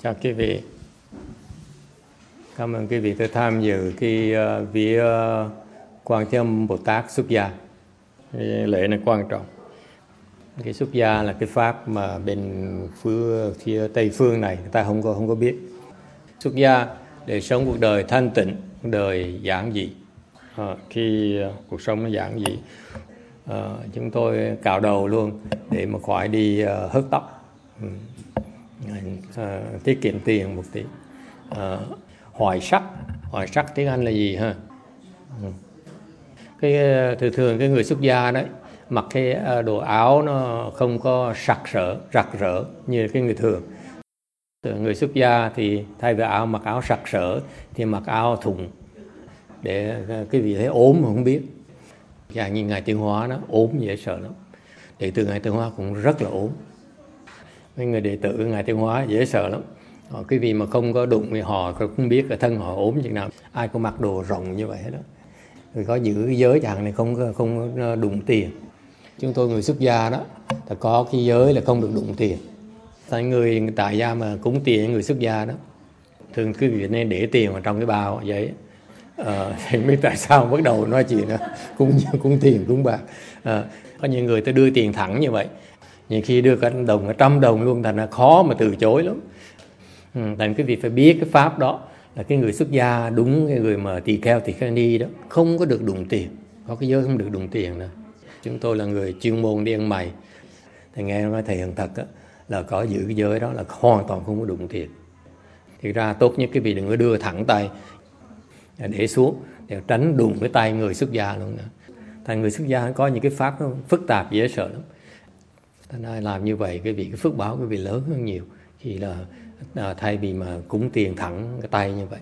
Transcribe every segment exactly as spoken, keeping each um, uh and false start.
Chào quý vị. Cảm ơn quý vị đã tham dự cái uh, vía uh, Quan Thế Âm Bồ Tát xuất gia. Cái lễ này quan trọng. Cái xuất gia là cái pháp mà bên phía, phía Tây phương này người ta không có không có biết. Xuất gia để sống cuộc đời thanh tịnh, cuộc đời giản dị. À, khi uh, cuộc sống nó giản dị, uh, chúng tôi cạo đầu luôn để mà khỏi đi uh, hớt tóc. Ừ. À, tiết kiệm tiền một tí. À, hoài sắc, hoài sắc tiếng Anh là gì ha? Ừ. Cái thường thường cái người xuất gia đấy mặc cái đồ áo nó không có sặc sỡ, rạc rỡ như cái người thường. Người xuất gia thì thay vì áo mặc áo sặc sỡ thì mặc áo thụng để cái vị thấy ốm mà không biết. Và như Ngài Tiến Hóa đó ốm dễ sợ lắm. Đệ tử Ngài Tiến Hóa cũng rất là ốm. Mấy người đệ tử Ngài Tiến Hóa dễ sợ lắm. Ờ, cái vị mà không có đụng thì họ không biết là thân họ ốm chừng nào. Ai có mặc đồ rộng như vậy hết đó. Rồi có giữ cái giới chẳng này không không đụng tiền. Chúng tôi người xuất gia đó, ta có cái giới là không được đụng tiền. Tại người tại gia mà cúng tiền người xuất gia đó, thường quý vị nên để tiền vào trong cái bao vậy. Ờ, thì biết tại sao bắt đầu nói chuyện đó, cúng cúng tiền cúng bạc. Ờ, có những người ta đưa tiền thẳng như vậy. Nhiều khi đưa cả đồng, cả trăm đồng luôn, thành ra khó mà từ chối lắm. Ừ, thành quý vị phải biết cái pháp đó là cái người xuất gia, đúng cái người mà tỳ kheo tỳ kheo ni đó không có được đụng tiền, có cái giới không được đụng tiền nữa. Chúng tôi là người chuyên môn đi ăn mày, thì nghe nói thầy Hằng Thật á, là có giữ cái giới đó là hoàn toàn không có đụng tiền. Thì ra tốt nhất cái vị đừng có đưa thẳng tay để xuống để tránh đụng cái tay người xuất gia luôn nữa. Thành người xuất gia có những cái pháp nó phức tạp dễ sợ lắm. Thành ra làm như vậy cái vị cái phước báo cái vị lớn hơn nhiều khi là à, thay vì mà cúng tiền thẳng cái tay như vậy.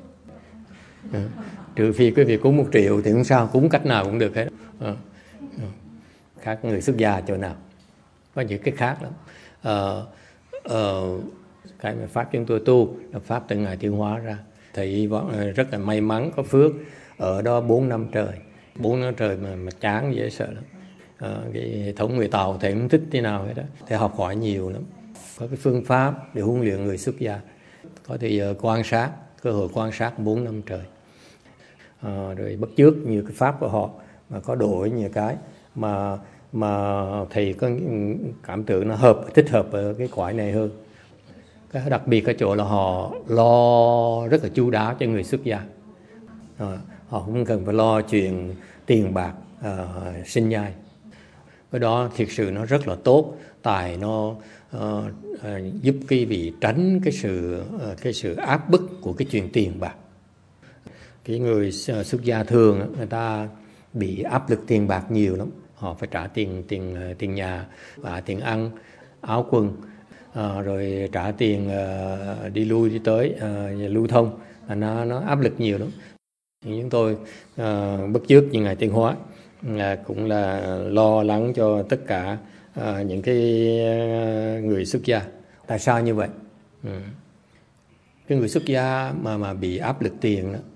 À, trừ phi quý vị cúng một triệu thì không sao, cúng cách nào cũng được hết. À, à, khác người xuất gia chỗ nào, có những cái khác lắm. À, à, cái mà pháp chúng tôi tu là pháp từ Ngài Tiến Hóa ra. Thầy rất là may mắn có phước ở đó bốn năm trời, bốn năm trời mà, mà chán dễ sợ lắm. À, cái hệ thống người Tàu thầy không thích thế nào hết đó, thầy học hỏi nhiều lắm, có cái phương pháp để huấn luyện người xuất gia, có thì uh, quan sát, cơ hội quan sát bốn năm trời, à, rồi bắt chước nhiều cái pháp của họ mà có đổi nhiều cái mà mà thầy có cảm tưởng nó hợp, thích hợp ở cái cõi này hơn. Cái đặc biệt cái chỗ là họ lo rất là chu đáo cho người xuất gia, à, họ không cần phải lo chuyện tiền bạc, à, sinh nhai. Cái đó thực sự nó rất là tốt, tài nó uh, uh, giúp cái vị tránh cái sự uh, cái sự áp bức của cái chuyện tiền bạc. Cái người uh, xuất gia thường người ta bị áp lực tiền bạc nhiều lắm, họ phải trả tiền tiền uh, tiền nhà và tiền ăn, áo quần, uh, rồi trả tiền uh, đi lui đi tới, uh, lưu thông, nó nó áp lực nhiều lắm. Chúng tôi uh, bất chước như Ngài Tiến Hóa là cũng là lo lắng cho tất cả uh, những cái uh, người xuất gia. Tại sao như vậy? Ừ. Cái người xuất gia mà mà bị áp lực tiền đó,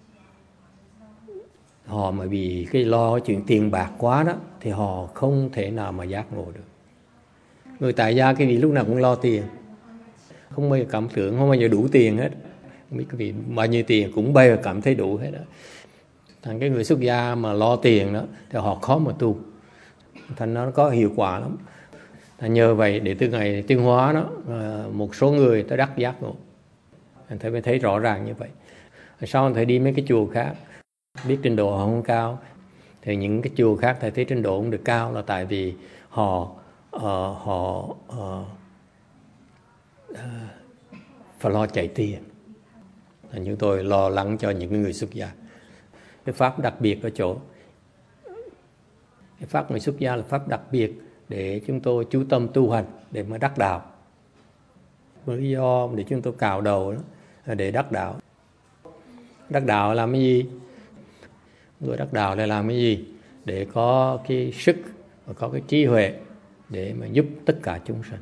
họ mà bị cái lo cái chuyện tiền bạc quá đó thì họ không thể nào mà giác ngộ được. Người tại gia cái vị lúc nào cũng lo tiền, không bao giờ cảm tưởng, không bao giờ đủ tiền hết. Không biết cái vị bao nhiêu tiền cũng bao giờ cảm thấy đủ hết đó. Thành cái người xuất gia mà lo tiền đó thì họ khó mà tu, thành nó có hiệu quả lắm. Thành nhờ vậy để từ Ngày Tiến Hóa đó, một số người ta đắc giác ngộ, thầy mới thấy rõ ràng như vậy. Sau thầy đi mấy cái chùa khác, biết trình độ họ không cao, thì những cái chùa khác thầy thấy trình độ không được cao là tại vì họ uh, họ uh, uh, phải lo chạy tiền. Thành chúng tôi lo lắng cho những người xuất gia. Cái pháp đặc biệt ở chỗ, cái pháp người xuất gia là pháp đặc biệt để chúng tôi chú tâm tu hành để mà đắc đạo. Lý do để chúng tôi cạo đầu đó là để đắc đạo. Đắc đạo làm cái gì? Người đắc đạo là làm cái gì? Để có cái sức và có cái trí huệ để mà giúp tất cả chúng sanh.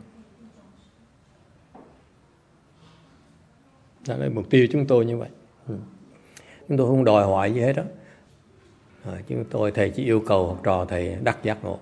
Đó là mục tiêu chúng tôi như vậy. Ừ. Chúng tôi không đòi hỏi gì hết đó. À, chúng tôi thầy chỉ yêu cầu học trò thầy đắc giác ngộ.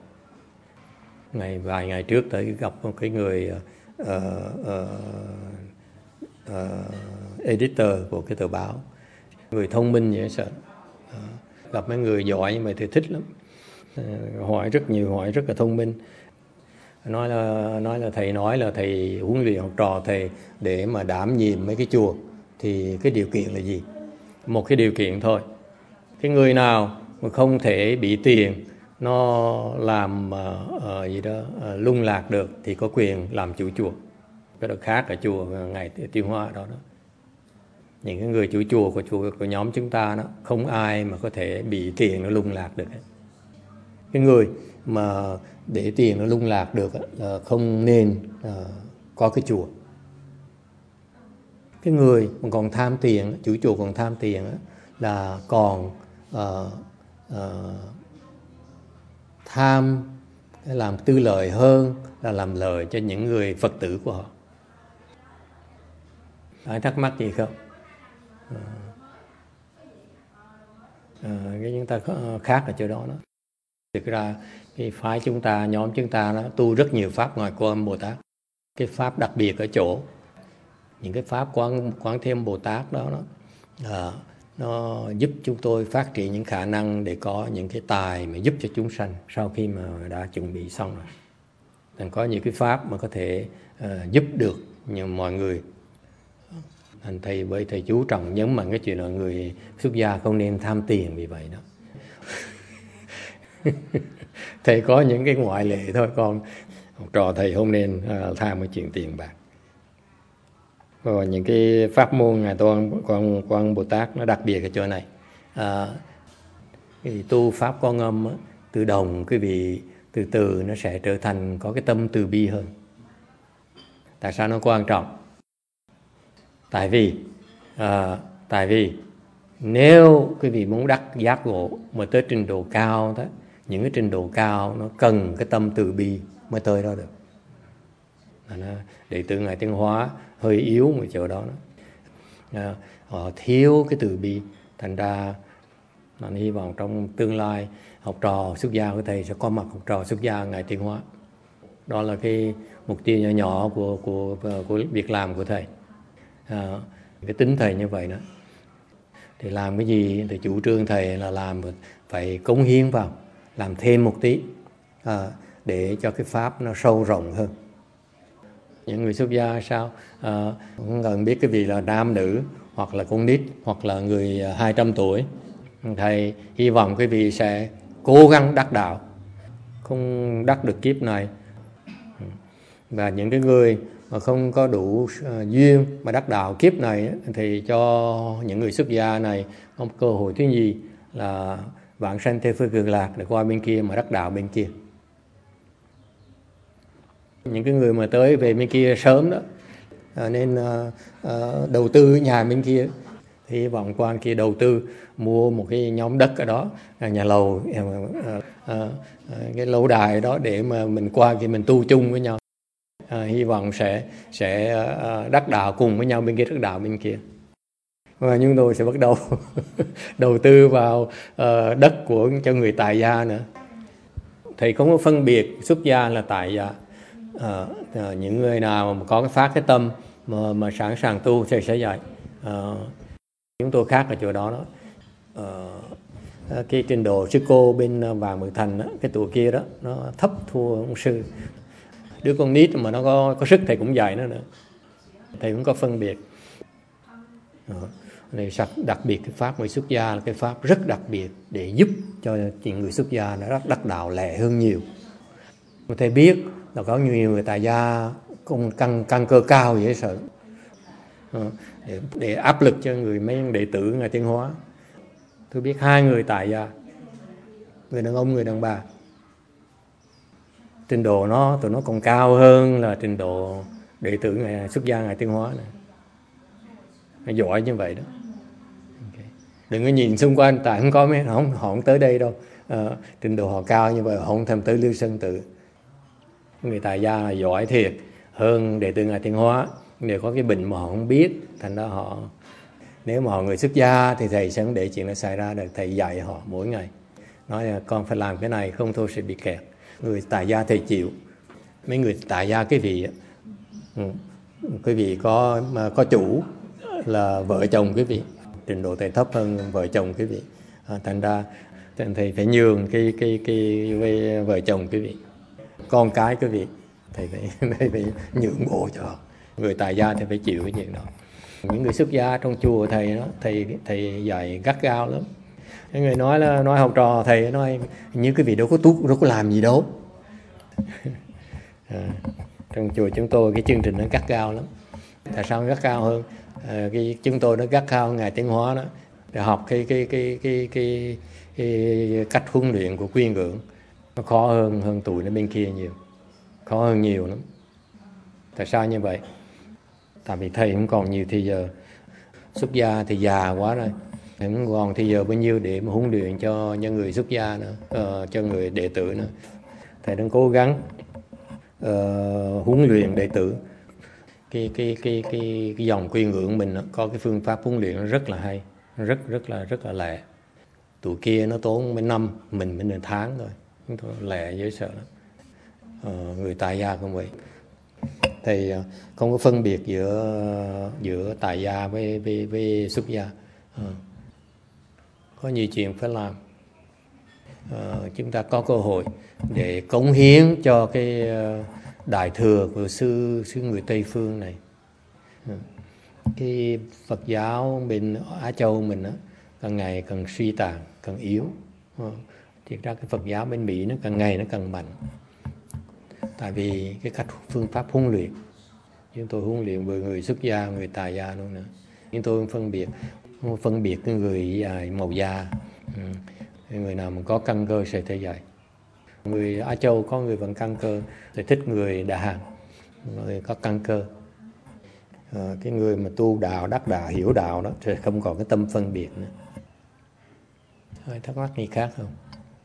Ngày vài ngày trước tới gặp một cái người uh, uh, uh, editor của cái tờ báo, người thông minh dễ sợ. Uh, gặp mấy người giỏi như vậy thì thích lắm, uh, hỏi rất nhiều, hỏi rất là thông minh. Nói là nói là thầy nói là thầy huấn luyện học trò thầy để mà đảm nhiệm mấy cái chùa thì cái điều kiện là gì? Một cái điều kiện thôi. Cái người nào mà không thể bị tiền nó làm uh, uh, gì đó uh, lung lạc được thì có quyền làm chủ chùa. Cái đó khác ở chùa Ngài Tiên Hóa đó đó. Những cái người chủ chùa của chùa của nhóm chúng ta đó, không ai mà có thể bị tiền nó lung lạc được. Cái người mà để tiền nó lung lạc được là không nên uh, có cái chùa. Cái người mà còn tham tiền, chủ chùa còn tham tiền là còn uh, uh, tham làm tư lợi hơn là làm lợi cho những người Phật tử của họ. Ai thắc mắc gì không? Uh, uh, cái chúng ta khác ở chỗ đó đó. Thực ra cái phái chúng ta, nhóm chúng ta đó, tu rất nhiều pháp ngoài Quan Âm Bồ Tát. Cái pháp đặc biệt ở chỗ những cái pháp Quán Quán Thế Âm Bồ Tát đó, đó à, nó giúp chúng tôi phát triển những khả năng để có những cái tài mà giúp cho chúng sanh sau khi mà đã chuẩn bị xong rồi. Thành có những cái pháp mà có thể uh, giúp được nhưng mọi người. Thành thầy với thầy chú trọng nhấn mạnh cái chuyện là người xuất gia không nên tham tiền vì vậy đó. Thầy có những cái ngoại lệ thôi, còn học trò thầy không nên uh, tham cái chuyện tiền bạc. Rồi những cái pháp môn Ngài Quan Quan Quan Bồ Tát nó đặc biệt ở chỗ này. À, cái tu pháp Quan Âm á, tự động quý vị từ từ nó sẽ trở thành có cái tâm từ bi hơn. Tại sao nó quan trọng? Tại vì à, tại vì nếu quý vị muốn đắc giác ngộ mà tới trình độ cao đó, những cái trình độ cao nó cần cái tâm từ bi mới tới đó được. Đệ tử Ngài Tiên Hóa hơi yếu một chỗ đó, đó. À, họ thiếu cái từ bi, thành ra mình hy vọng trong tương lai học trò xuất gia của thầy sẽ có mặt học trò xuất gia Ngài Tiên Hóa. Đó là cái mục tiêu nhỏ nhỏ của của của việc làm của thầy. À, cái tính thầy như vậy đó, thì làm cái gì thì chủ trương thầy là làm phải cống hiến vào, làm thêm một tí à, để cho cái pháp nó sâu rộng hơn. Những người xuất gia sao à, không cần biết cái gì là nam nữ hoặc là con nít hoặc là người hai trăm tuổi. Thầy hy vọng quý vị sẽ cố gắng đắc đạo, không đắc được kiếp này. Và những cái người mà không có đủ uh, duyên mà đắc đạo kiếp này thì cho những người xuất gia này có cơ hội thứ gì là vãng sanh theo phương cực lạc để qua bên kia mà đắc đạo bên kia. Những cái người mà tới về bên kia sớm đó à, nên uh, uh, đầu tư nhà bên kia, thì hy vọng qua kia đầu tư mua một cái nhóm đất ở đó, nhà lầu, uh, uh, uh, cái lâu đài đó để mà mình qua kia mình tu chung với nhau. À, hy vọng sẽ sẽ uh, đắc đạo cùng với nhau bên kia, đắc đạo bên kia. Và chúng tôi sẽ bắt đầu đầu tư vào uh, đất của cho người tại gia nữa. Thầy không có phân biệt xuất gia là tại gia. À, à, những người nào mà có cái phát cái tâm mà, mà sẵn sàng tu thầy sẽ dạy. À, chúng tôi khác ở chỗ đó đó. À, cái trình độ sư cô bên Vàng Mười Thành đó, cái tụi kia đó nó thấp thua ông sư. Đứa con nít mà nó có có sức thầy cũng dạy nó nữa. Thầy cũng có phân biệt. À, này đặc biệt cái pháp người xuất gia là cái pháp rất đặc biệt để giúp cho những người xuất gia nó đắc đạo lẹ hơn nhiều. Thầy biết là có nhiều người tại gia cũng căn căn cơ cao dễ sợ, để, để áp lực cho người mấy đệ tử Ngài Tiên Hóa. Tôi biết hai người tại gia, người đàn ông người đàn bà, trình độ nó tụi nó còn cao hơn là trình độ đệ tử Ngài xuất gia Ngài Tiên Hóa này. Nó giỏi như vậy đó. Okay. Đừng có nhìn xung quanh, tại không có mấy họ không, họ không tới đây đâu. À, trình độ họ cao như vậy họ không thèm tới Lưu Sơn Tự. Người tại gia là giỏi thiệt hơn đệ tử Ngài Tiên Hóa, đều có cái bệnh mà họ không biết, thành ra họ, nếu mà họ người xuất gia thì thầy sẽ không để chuyện nó xảy ra được. Thầy dạy họ mỗi ngày, nói là con phải làm cái này không thôi sẽ bị kẹt. Người tại gia thầy chịu. Mấy người tại gia cái gì quý vị có mà có chủ là vợ chồng quý vị, trình độ thầy thấp hơn vợ chồng quý vị, à, thành ra thầy phải nhường cái cái cái với vợ chồng quý vị, con cái quý vị thầy phải thầy phải nhượng bộ cho. Người tại gia thì phải chịu cái chuyện đó. Những người xuất gia trong chùa thầy đó, thầy thầy dạy gắt gao lắm. Cái người nói là nói học trò thầy nói như cái vị đâu có tốt, đâu có làm gì đâu. À, trong chùa chúng tôi cái chương trình nó gắt gao lắm. Tại sao gắt gao hơn? À, cái chúng tôi nó gắt gao Ngài Tiến Hóa đó, để học cái cái cái cái cái, cái, cái cách huấn luyện của Quy Ngưỡng nó khó hơn hơn tụi nó bên kia nhiều, khó hơn nhiều lắm. Tại sao như vậy? Tại vì thầy không còn nhiều thời giờ, xuất gia thì già quá rồi, không còn thời giờ bao nhiêu để mà huấn luyện cho những người xuất gia nữa, uh, cho người đệ tử nữa. Thầy đang cố gắng uh, huấn luyện đệ tử. Cái cái cái cái cái dòng Quy Ngưỡng mình có cái phương pháp huấn luyện nó rất là hay, rất rất là rất là lẹ. Tụi kia nó tốn mấy năm, mình mới nửa tháng thôi, chúng tôi lẹ dễ sợ lắm. Uh, người tại gia cũng vậy. Thầy không có phân biệt giữa giữa tại gia với với, với xuất gia. À, có nhiều chuyện phải làm. À, chúng ta có cơ hội để cống hiến cho cái đại thừa của sư sư người Tây phương này. À, cái Phật giáo bên Á Châu mình đó, càng ngày càng suy tàn, càng yếu. À, thiệt ra cái Phật giáo bên Mỹ nó càng ngày nó càng mạnh. Tại vì cái cách phương pháp huấn luyện, chúng tôi huấn luyện với người xuất gia, người tại gia luôn nữa. Chúng tôi phân biệt phân biệt cái người màu da, người nào mà có căn cơ sợi tơ dày. Người Á Châu có người vẫn căn cơ, thì thích người Đà Hàn, người có căn cơ. À, cái người mà tu đạo, đắc đạo, hiểu đạo đó thì không còn cái tâm phân biệt nữa. Thôi, thắc mắc gì khác không?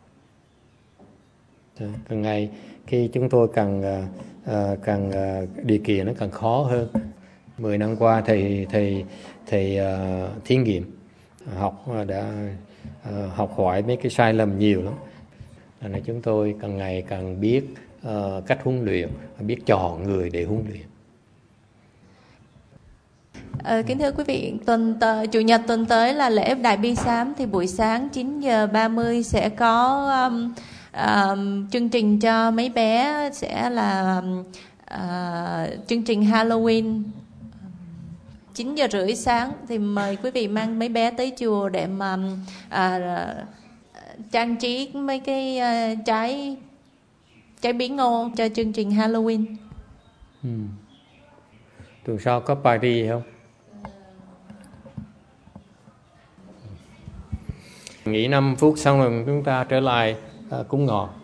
Càng ngày khi chúng tôi càng uh, càng uh, điều kiện nó càng khó hơn. Mười năm qua thầy thầy thầy uh, thí nghiệm học đã uh, học hỏi mấy cái sai lầm nhiều lắm. Nên chúng tôi càng ngày càng biết uh, cách huấn luyện, biết chọn người để huấn luyện. À, kính thưa quý vị, tuần tờ, chủ nhật tuần tới là lễ Đại Bi Sám, thì buổi sáng chín giờ ba mươi sẽ có um, uh, chương trình cho mấy bé, sẽ là uh, chương trình Halloween chín giờ rưỡi sáng. Thì mời quý vị mang mấy bé tới chùa để mà uh, trang trí mấy cái uh, trái trái bí ngô cho chương trình Halloween. Ừ. Tuần sau có party không? Nghỉ năm phút xong rồi chúng ta trở lại uh, cúng ngọ.